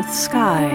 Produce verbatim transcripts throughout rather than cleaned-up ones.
Earth Sky.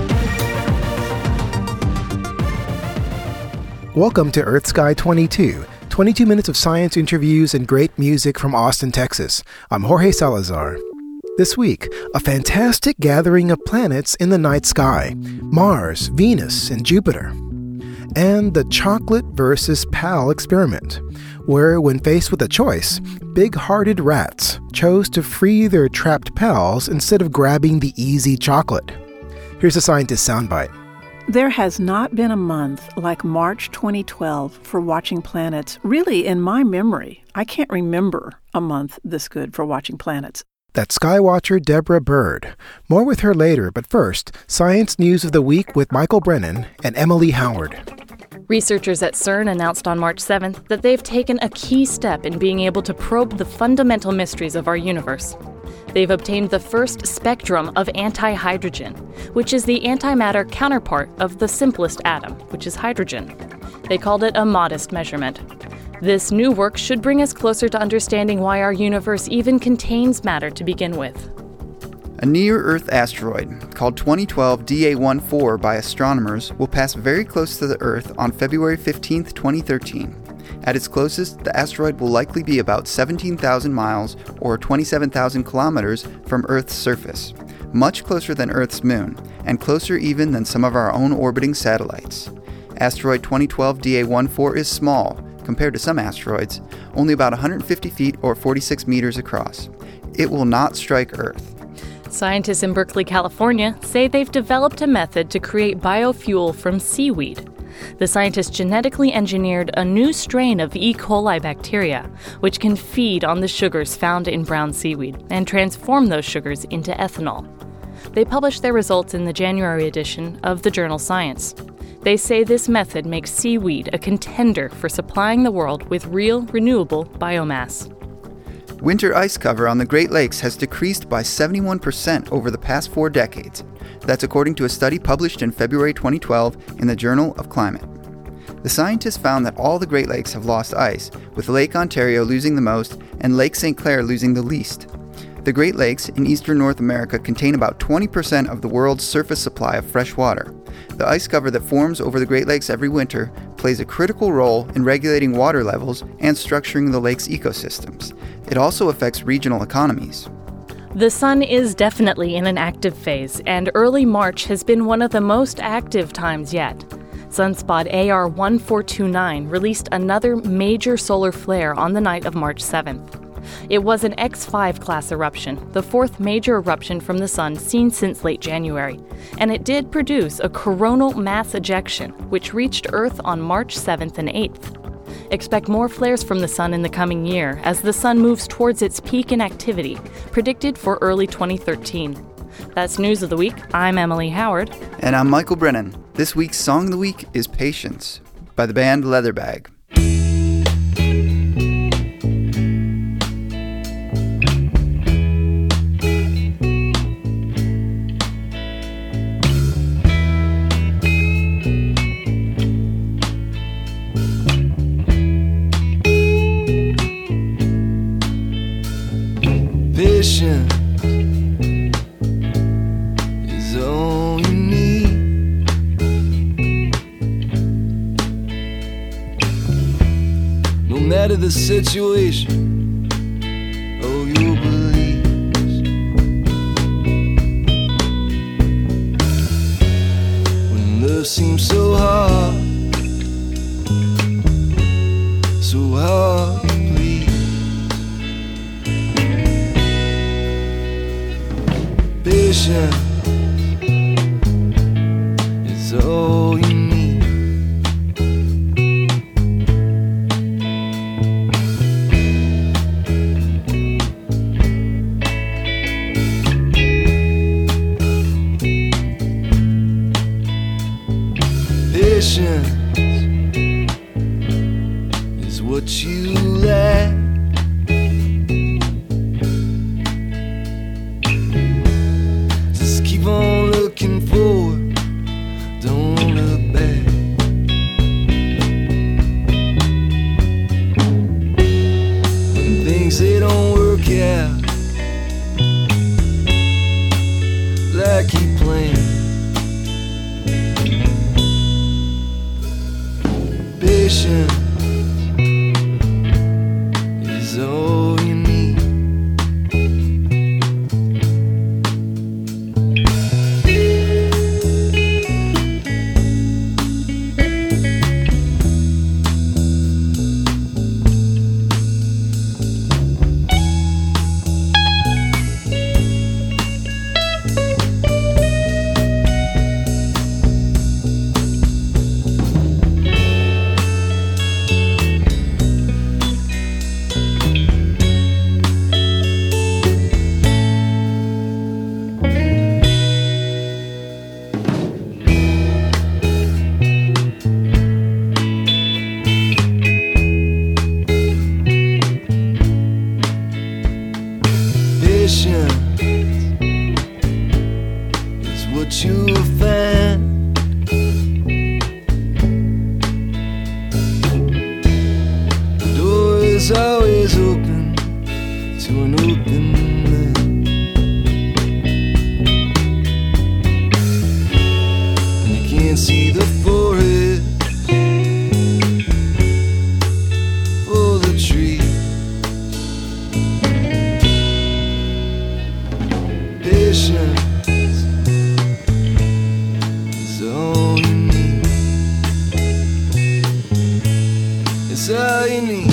Welcome to Earth Sky twenty-two, twenty-two minutes of science interviews and great music from Austin, Texas. I'm Jorge Salazar. This week, a fantastic gathering of planets in the night sky, Mars, Venus, and Jupiter. And the chocolate versus pal experiment, where when faced with a choice, big-hearted rats chose to free their trapped pals instead of grabbing the easy chocolate. Here's a scientist soundbite. There has not been a month like March twenty twelve for watching planets, really in my memory. I can't remember a month this good for watching planets. That's Skywatcher Deborah Bird. More with her later, but first, Science News of the Week with Michael Brennan and Emily Howard. Researchers at CERN announced on March seventh that they've taken a key step in being able to probe the fundamental mysteries of our universe. They've obtained the first spectrum of antihydrogen, which is the antimatter counterpart of the simplest atom, which is hydrogen. They called it a modest measurement. This new work should bring us closer to understanding why our universe even contains matter to begin with. A near-Earth asteroid, called twenty twelve D A fourteen by astronomers, will pass very close to the Earth on February fifteenth, twenty thirteen. At its closest, the asteroid will likely be about seventeen thousand miles or twenty-seven thousand kilometers from Earth's surface, much closer than Earth's moon, and closer even than some of our own orbiting satellites. Asteroid twenty twelve D A fourteen is small, compared to some asteroids, only about one hundred fifty feet or forty-six meters across. It will not strike Earth. Scientists in Berkeley, California, say they've developed a method to create biofuel from seaweed. The scientists genetically engineered a new strain of E. coli bacteria, which can feed on the sugars found in brown seaweed and transform those sugars into ethanol. They published their results in the January edition of the journal Science. They say this method makes seaweed a contender for supplying the world with real, renewable biomass. Winter ice cover on the Great Lakes has decreased by seventy-one percent over the past four decades. That's according to a study published in February twenty twelve in the Journal of Climate. The scientists found that all the Great Lakes have lost ice, with Lake Ontario losing the most and Lake Saint Clair losing the least. The Great Lakes in eastern North America contain about twenty percent of the world's surface supply of fresh water. The ice cover that forms over the Great Lakes every winter plays a critical role in regulating water levels and structuring the lake's ecosystems. It also affects regional economies. The sun is definitely in an active phase, and early March has been one of the most active times yet. Sunspot A R one four two nine released another major solar flare on the night of March seventh. It was an X five class eruption, the fourth major eruption from the sun seen since late January, and it did produce a coronal mass ejection, which reached Earth on March seventh and eighth. Expect more flares from the sun in the coming year as the sun moves towards its peak in activity, predicted for early twenty thirteen. That's News of the Week. I'm Emily Howard. And I'm Michael Brennan. This week's Song of the Week is Patience by the band Leatherbag. Patience is all you need. No matter the situation, oh, you believe. When love seems so hard, so hard to please. Patience is all you need. Patience is what you lack. Keep on looking forward, don't look back. When things they don't work out like you planned. door's always open to an open man. And you can't see the forehead for the tree. Patience is all you need. It's all you need.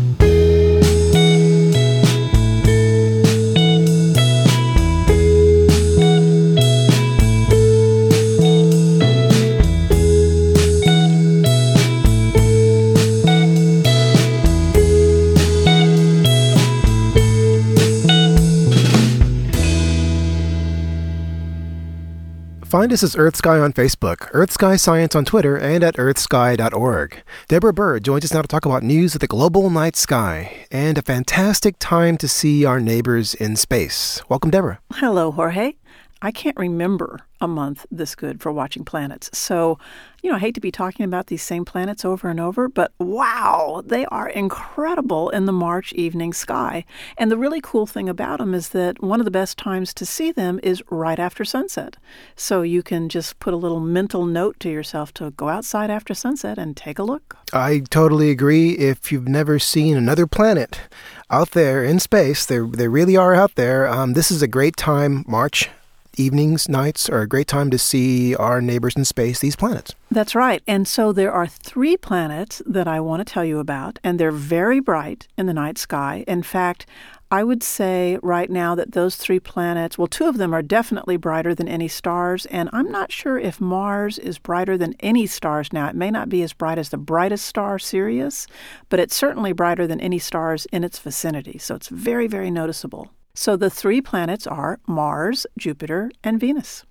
Find us as Earth Sky on Facebook, Earth Sky Science on Twitter, and at earth sky dot org. Deborah Bird joins us now to talk about news of the global night sky and a fantastic time to see our neighbors in space. Welcome, Deborah. Hello, Jorge. I can't remember a month this good for watching planets. So, you know, I hate to be talking about these same planets over and over, but wow, they are incredible in the March evening sky. And the really cool thing about them is that one of the best times to see them is right after sunset. So you can just put a little mental note to yourself to go outside after sunset and take a look. I totally agree. If you've never seen another planet out there in space, they they really are out there. Um, this is a great time, March evenings, nights are a great time to see our neighbors in space, these planets. That's right. And so there are three planets that I want to tell you about, and they're very bright in the night sky. In fact, I would say right now that those three planets, well, two of them are definitely brighter than any stars, and I'm not sure if Mars is brighter than any stars now. It may not be as bright as the brightest star, Sirius, but it's certainly brighter than any stars in its vicinity. So it's very, very noticeable. So the three planets are Mars, Jupiter, and Venus.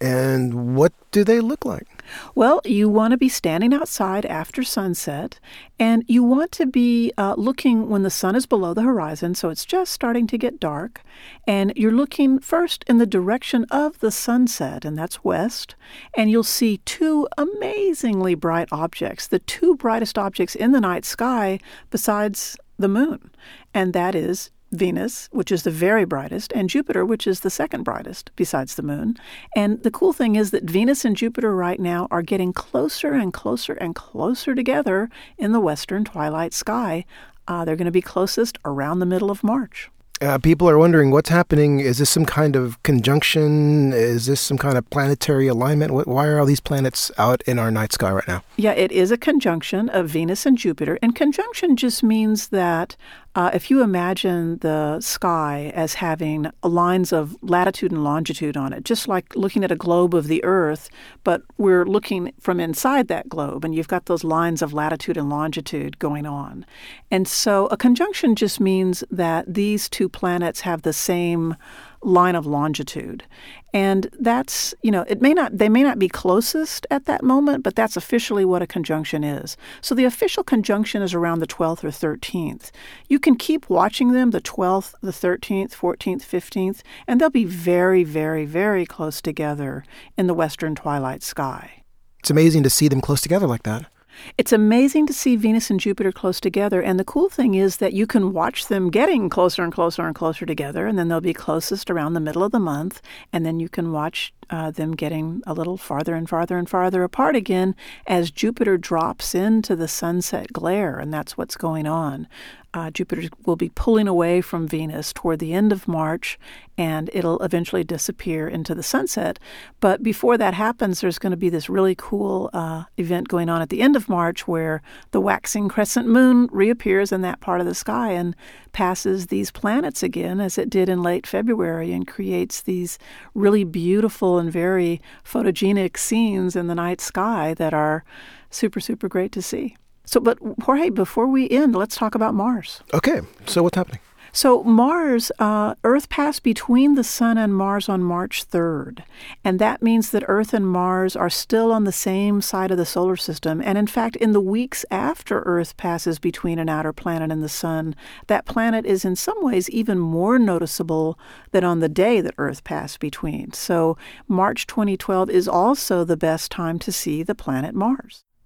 And what do they look like? Well, you want to be standing outside after sunset, and you want to be uh, looking when the sun is below the horizon, so it's just starting to get dark, and you're looking first in the direction of the sunset, and that's west, and you'll see two amazingly bright objects, the two brightest objects in the night sky besides the moon, and that is Venus, which is the very brightest, and Jupiter, which is the second brightest besides the moon. And the cool thing is that Venus and Jupiter right now are getting closer and closer and closer together in the western twilight sky. Uh, they're going to be closest around the middle of March. Uh, people are wondering what's happening. Is this some kind of conjunction? Is this some kind of planetary alignment? Why are all these planets out in our night sky right now? Yeah, it is a conjunction of Venus and Jupiter. And conjunction just means that uh, if you imagine the sky as having lines of latitude and longitude on it, just like looking at a globe of the Earth, but we're looking from inside that globe, and you've got those lines of latitude and longitude going on. And so a conjunction just means that these two planets have the same line of longitude. And that's, you know, it may not, they may not be closest at that moment, but that's officially what a conjunction is. So the official conjunction is around the twelfth or thirteenth. You can keep watching them, the twelfth, the thirteenth, fourteenth, fifteenth, and they'll be very, very, very close together in the western twilight sky. It's amazing to see them close together like that. It's amazing to see Venus and Jupiter close together, and the cool thing is that you can watch them getting closer and closer and closer together, and then they'll be closest around the middle of the month, and then you can watch uh, them getting a little farther and farther and farther apart again as Jupiter drops into the sunset glare, and that's what's going on. Uh, Jupiter will be pulling away from Venus toward the end of March, and it'll eventually disappear into the sunset. But before that happens, there's going to be this really cool uh, event going on at the end of March where the waxing crescent moon reappears in that part of the sky and passes these planets again, as it did in late February, and creates these really beautiful and very photogenic scenes in the night sky that are super, super great to see. So, but Jorge, before we end, let's talk about Mars. Okay, so what's happening? So Mars, uh, Earth passed between the Sun and Mars on March third, and that means that Earth and Mars are still on the same side of the solar system. And in fact, in the weeks after Earth passes between an outer planet and the Sun, that planet is in some ways even more noticeable than on the day that Earth passed between. So March twenty twelve is also the best time to see the planet Mars.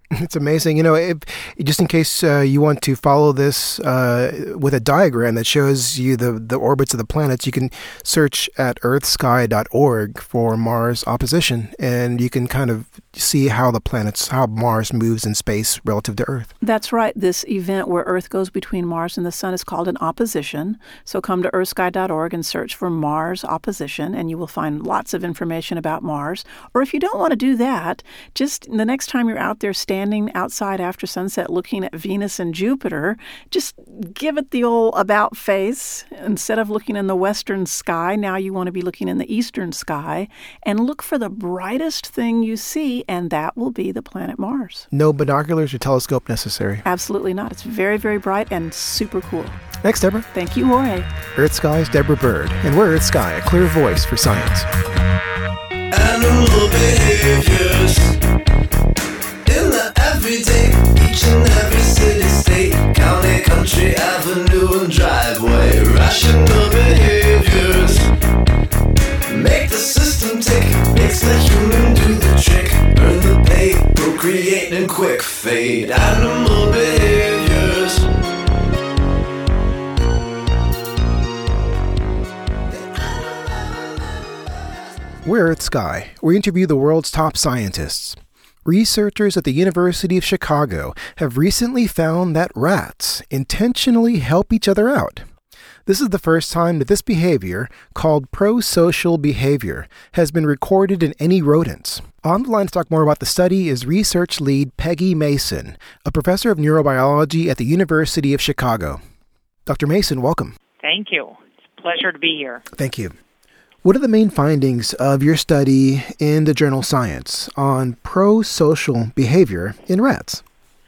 It's amazing. You know, if, just in case uh, you want to follow this uh, with a diagram that shows you the, the orbits of the planets, you can search at earth sky dot org for Mars opposition, and you can kind of see how the planets, how Mars moves in space relative to Earth. That's right. This event where Earth goes between Mars and the Sun is called an opposition. So come to earth sky dot org and search for Mars opposition, and you will find lots of information about Mars. Or if you don't want to do that, just the next time you're out there standing outside after sunset looking at Venus and Jupiter, just give it the old about face. Instead of looking in the western sky, now you want to be looking in the eastern sky, and look for the brightest thing you see, and that will be the planet Mars. No binoculars or telescope necessary. Absolutely not. It's very, very bright and super cool. Thanks, Deborah. Thank you, Jorge. Earth Sky's Deborah Bird, and we're Earth Sky, a clear voice for science. Animal behaviors in the everyday, each and every city, state, county, country, avenue, and driveway. Rational behaviors make the system tick, makes the human do the trick, earn the pay, procreate and quick fade. Animal behaviors. We're Earth Sky. We interview the world's top scientists. Researchers at the University of Chicago have recently found that rats intentionally help each other out. This is the first time that this behavior, called prosocial behavior, has been recorded in any rodents. On the line to talk more about the study is research lead Peggy Mason, a professor of neurobiology at the University of Chicago. Doctor Mason, welcome. Thank you. It's a pleasure to be here. Thank you. What are the main findings of your study in the journal Science on prosocial behavior in rats?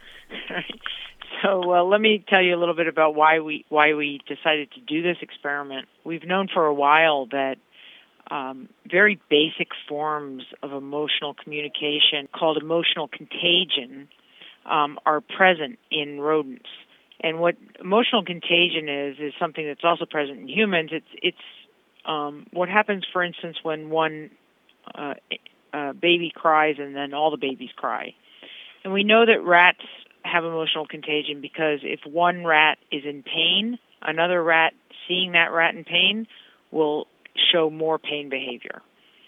So uh, let me tell you a little bit about why we why we decided to do this experiment. We've known for a while that um, very basic forms of emotional communication called emotional contagion um, are present in rodents. And what emotional contagion is is something that's also present in humans. It's it's um, what happens, for instance, when one uh, uh, baby cries and then all the babies cry. And we know that rats have emotional contagion because if one rat is in pain, another rat seeing that rat in pain will show more pain behavior.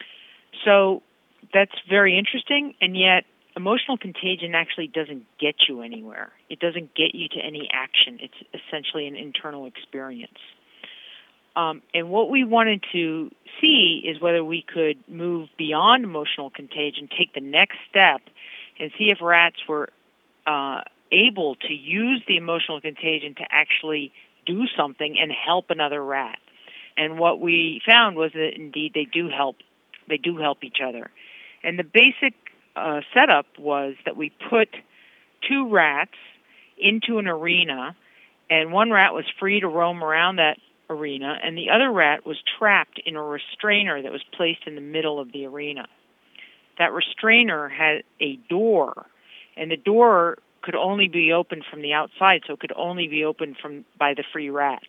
So that's very interesting, and yet emotional contagion actually doesn't get you anywhere. It doesn't get you to any action. It's essentially an internal experience. Um, and what we wanted to see is whether we could move beyond emotional contagion, take the next step, and see if rats were uh, able to use the emotional contagion to actually do something and help another rat. And what we found was that indeed they do help. They do help each other. And the basic uh, setup was that we put two rats into an arena, and one rat was free to roam around that arena, and the other rat was trapped in a restrainer that was placed in the middle of the arena. That restrainer had a door, and the door could only be opened from the outside, so it could only be opened from by the free rat.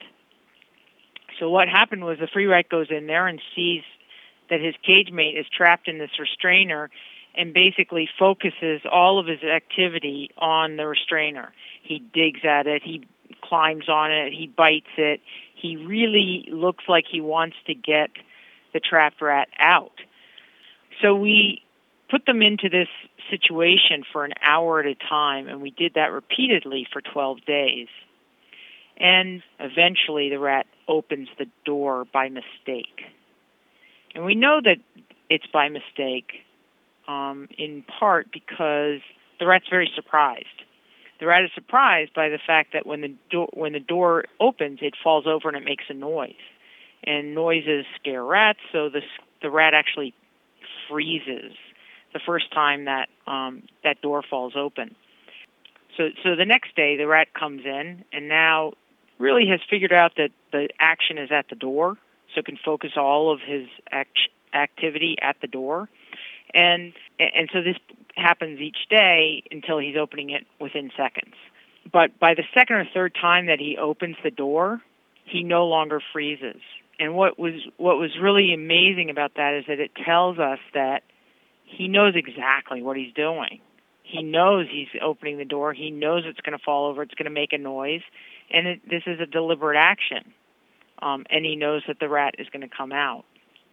So what happened was the free rat goes in there and sees that his cage mate is trapped in this restrainer and basically focuses all of his activity on the restrainer. He digs at it, he climbs on it, he bites it. He really looks like he wants to get the trapped rat out. So we put them into this situation for an hour at a time, and we did that repeatedly for twelve days. And eventually the rat opens the door by mistake. And we know that it's by mistake, um, in part because the rat's very surprised. The rat is surprised by the fact that when the door when the door opens, it falls over and it makes a noise. And noises scare rats, so the the rat actually freezes the first time that um, that door falls open. So so the next day, the rat comes in and now really has figured out that the action is at the door, so can focus all of his act- activity at the door. And and so this happens each day until he's opening it within seconds. But by the second or third time that he opens the door, he no longer freezes. And what was what was really amazing about that is that it tells us that he knows exactly what he's doing. He knows he's opening the door. He knows it's going to fall over. It's going to make a noise. And it, this is a deliberate action. Um, and he knows that the rat is going to come out.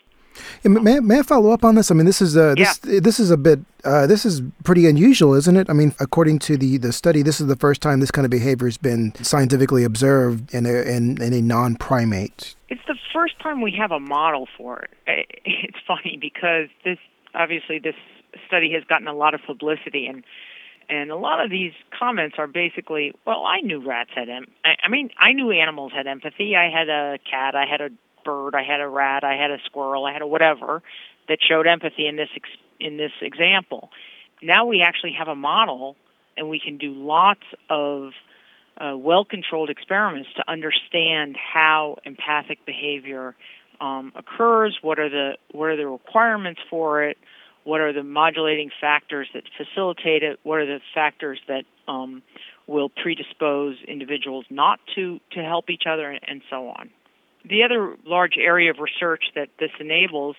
May, may I follow up on this? I mean, this is a this yeah. this is a bit uh, this is pretty unusual, isn't it? I mean, according to the, the study, this is the first time this kind of behavior has been scientifically observed in a in, in a non-primate. It's the first time we have a model for it. It's funny because this obviously this study has gotten a lot of publicity, and and a lot of these comments are basically, well, I knew rats had em- I, I mean, I knew animals had empathy. I had a cat. I had a bird, I had a rat, I had a squirrel, I had a whatever that showed empathy in this ex- in this example. Now we actually have a model, and we can do lots of uh, well-controlled experiments to understand how empathic behavior um, occurs. What are the what are the requirements for it? What are the modulating factors that facilitate it? What are the factors that um, will predispose individuals not to to help each other, and, and so on. The other large area of research that this enables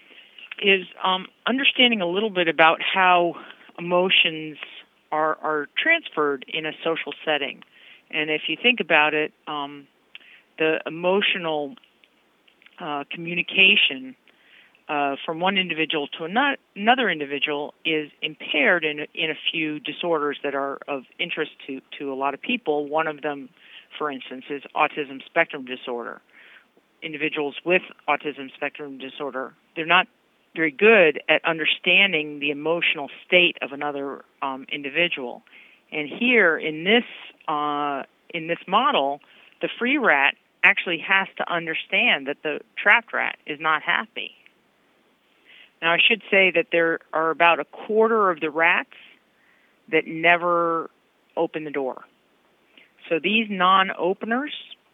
is um, understanding a little bit about how emotions are, are transferred in a social setting. And if you think about it, um, the emotional uh, communication uh, from one individual to another, another individual is impaired in a, in a few disorders that are of interest to, to a lot of people. One of them, for instance, is autism spectrum disorder. Individuals with autism spectrum disorder, they're not very good at understanding the emotional state of another um, individual. And here in this uh, in this model, the free rat actually has to understand that the trapped rat is not happy. Now, I should say that there are about a quarter of the rats that never open the door. So these non-openers,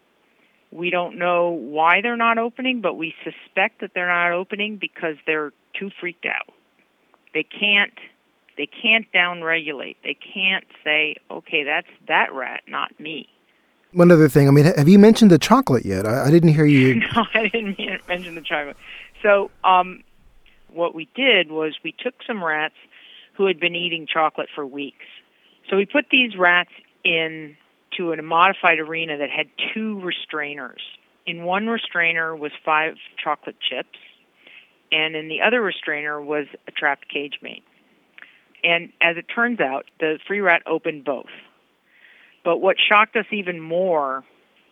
we don't know why they're not opening, but we suspect that they're not opening because they're too freaked out. They can't they can't downregulate. They can't say, okay, that's that rat, not me. One other thing, I mean, have you mentioned the chocolate yet? I, I didn't hear you. No, I didn't mention the chocolate. So um, what we did was we took some rats who had been eating chocolate for weeks. So we put these rats in to a modified arena that had two restrainers. In one restrainer was five chocolate chips, and in the other restrainer was a trapped cage mate. And as it turns out, the free rat opened both. But what shocked us even more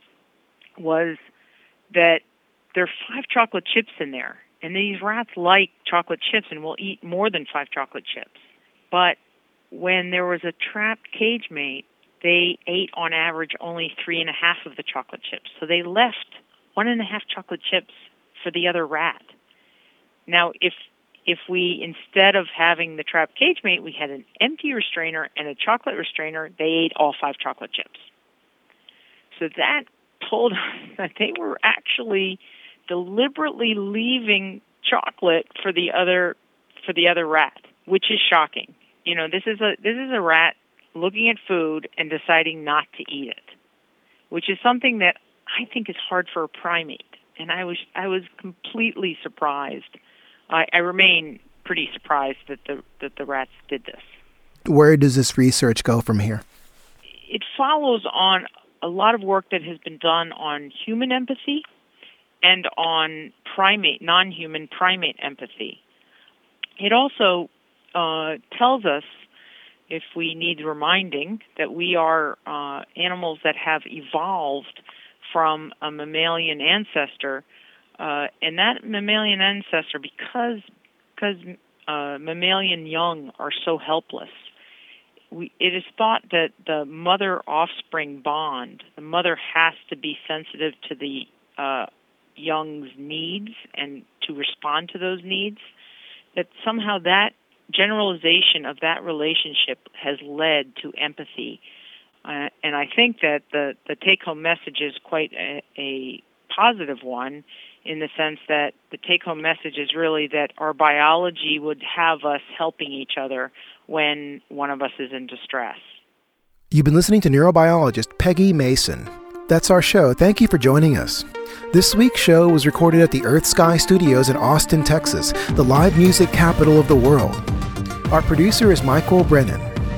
was that there are five chocolate chips in there, and these rats like chocolate chips and will eat more than five chocolate chips. But when there was a trapped cage mate, they ate on average only three and a half of the chocolate chips. So they left one and a half chocolate chips for the other rat. Now, if if we, instead of having the trapped cage mate, we had an empty restrainer and a chocolate restrainer, they ate all five chocolate chips. So that told us that they were actually deliberately leaving chocolate for the other for the other rat, which is shocking. You know, this is a this is a rat looking at food and deciding not to eat it, which is something that I think is hard for a primate. And I was I was completely surprised. I, I remain pretty surprised that the that the rats did this. Where does this research go from here? It follows on a lot of work that has been done on human empathy and on primate, non-human primate empathy. It also uh, tells us, if we need reminding, that we are uh, animals that have evolved from a mammalian ancestor, uh, and that mammalian ancestor, because because uh, mammalian young are so helpless, we, it is thought that the mother-offspring bond, the mother has to be sensitive to the uh, young's needs and to respond to those needs, that somehow that generalization of that relationship has led to empathy. Uh, and I think that the, the take-home message is quite a, a positive one, in the sense that the take-home message is really that our biology would have us helping each other when one of us is in distress. You've been listening to neurobiologist Peggy Mason. That's our show. Thank you for joining us. This week's show was recorded at the Earth Sky Studios in Austin, Texas, the live music capital of the world. Our producer is Michael Brennan.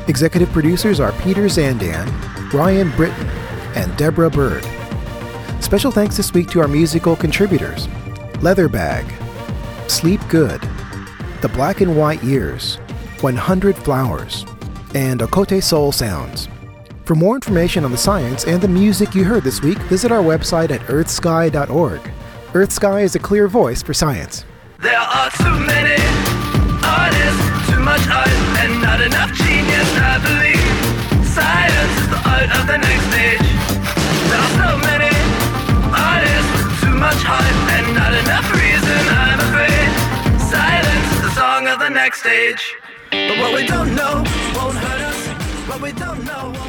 Executive producers are Peter Zandan, Ryan Britton, and Deborah Bird. Special thanks this week to our musical contributors, Leatherbag, Sleep Good, The Black and White Years, one hundred Flowers, and Okote Soul Sounds. For more information on the science and the music you heard this week, visit our website at earth sky dot org. EarthSky is a clear voice for science. There are too many artists, too much art, and not enough genius, I believe. Science is the art of the next stage. There are so many artists, too much heart, and not enough reason, I'm afraid. Silence is the song of the next stage. But what we don't know won't hurt us. What we don't know